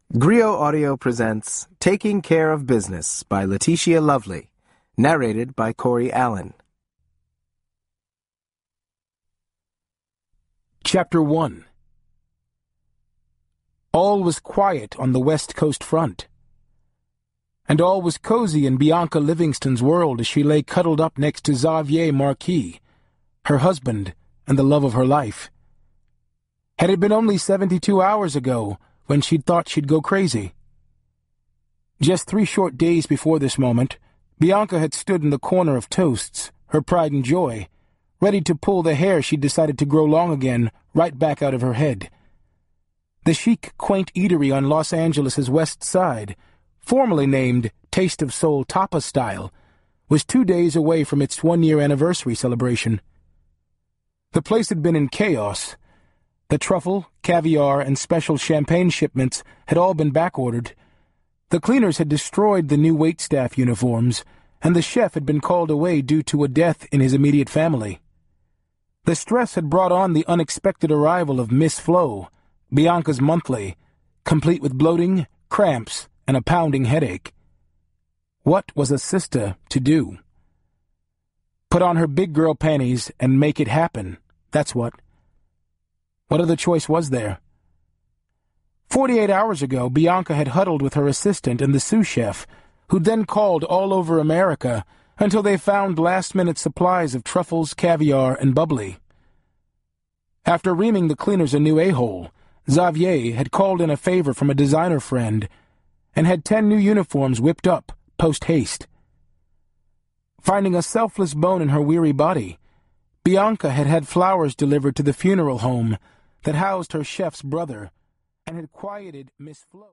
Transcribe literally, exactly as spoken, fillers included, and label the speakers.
Speaker 1: Grio Audio presents Taking Care of Business by Letitia Lovely, narrated by Corey Allen.
Speaker 2: Chapter one. All was quiet on the West Coast front, and all was cozy in Bianca Livingston's world as she lay cuddled up next to Xavier Marquis, her husband and the love of her life. Had it been only seventy-two hours ago when she'd thought she'd go crazy? Just three short days before this moment, Bianca had stood in the corner of Toast's, her pride and joy, ready to pull the hair she'd decided to grow long again right back out of her head. The chic, quaint eatery on Los Angeles' West Side, formerly named Taste of Soul Tapa Style, was two days away from its one-year anniversary celebration. The place had been in chaos. The truffle, caviar, and special champagne shipments had all been backordered. The cleaners had destroyed the new waitstaff uniforms, and the chef had been called away due to a death in his immediate family. The stress had brought on the unexpected arrival of Miss Flo, Bianca's monthly, complete with bloating, cramps, and a pounding headache. What was a sister to do? Put on her big girl panties and make it happen, that's what. What other choice was there? Forty-eight hours ago, Bianca had huddled with her assistant and the sous chef, who'd then called all over America until they found last-minute supplies of truffles, caviar, and bubbly. After reaming the cleaners a new a-hole, Xavier had called in a favor from a designer friend and had ten new uniforms whipped up, post-haste. Finding a selfless bone in her weary body, Bianca had had flowers delivered to the funeral home that housed her chef's brother and had quieted Miss Flo.